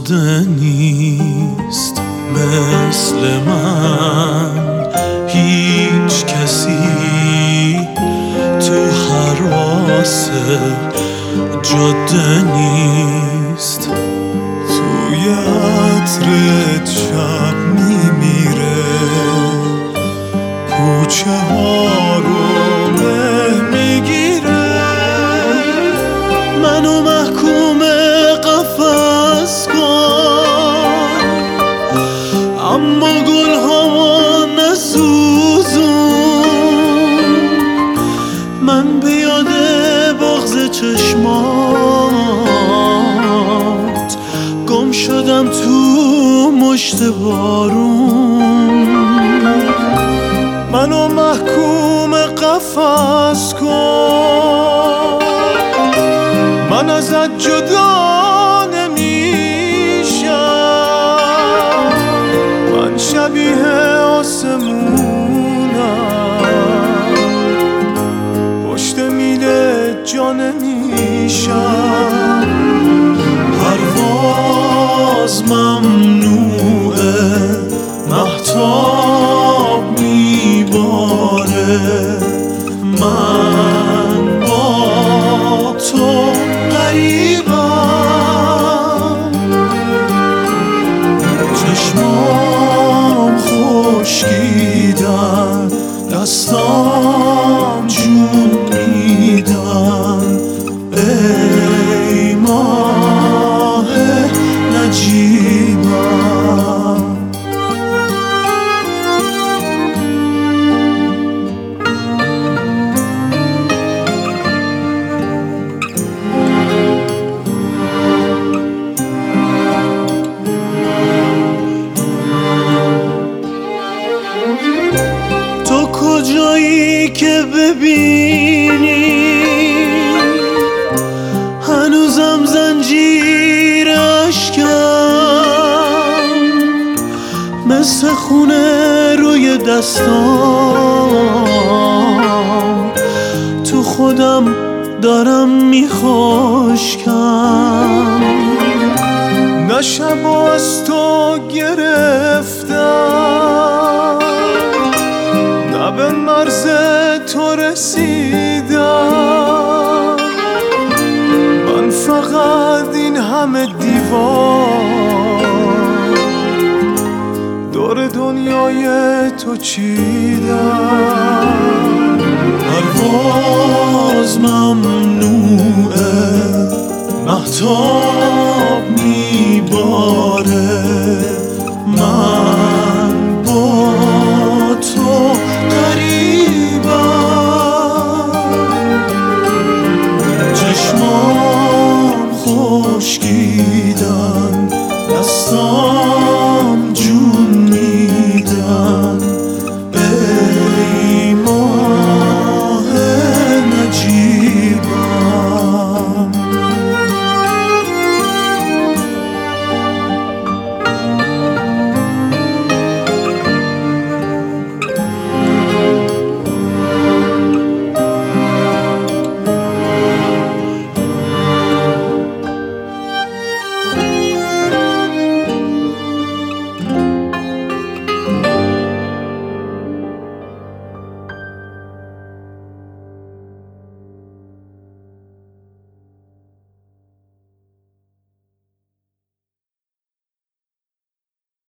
مرده نیست مثل من هیچ کسی تو حراس جاده نیست. توی عطرت شب میمیره کوچه ها رو مه میگیره. منو محکوم قفس کن اما گل ها نسوزون. من به یاد بغض چشمات گم شدم تو مشت بارون. منو محکوم قفس کن من ازت جدا نمیشم. من شبیه آسمونم پشت میله جا نمیشم. پرواز ممنوعه مهتاب میباره. من با تو غریبم چشمام خشکیدن دستام جون میدن. ای ماه نجیبم تو کجایی که ببینی هنوزم زنجیر عشقم مثل خونه روی دستام. تو خودم دارم میخشکم. نه شبو از تو گرفتم نه به مرز تو رسیدم. من فقط این همه دیوار دور دنیای تو چیدم. پرواز ممنوعه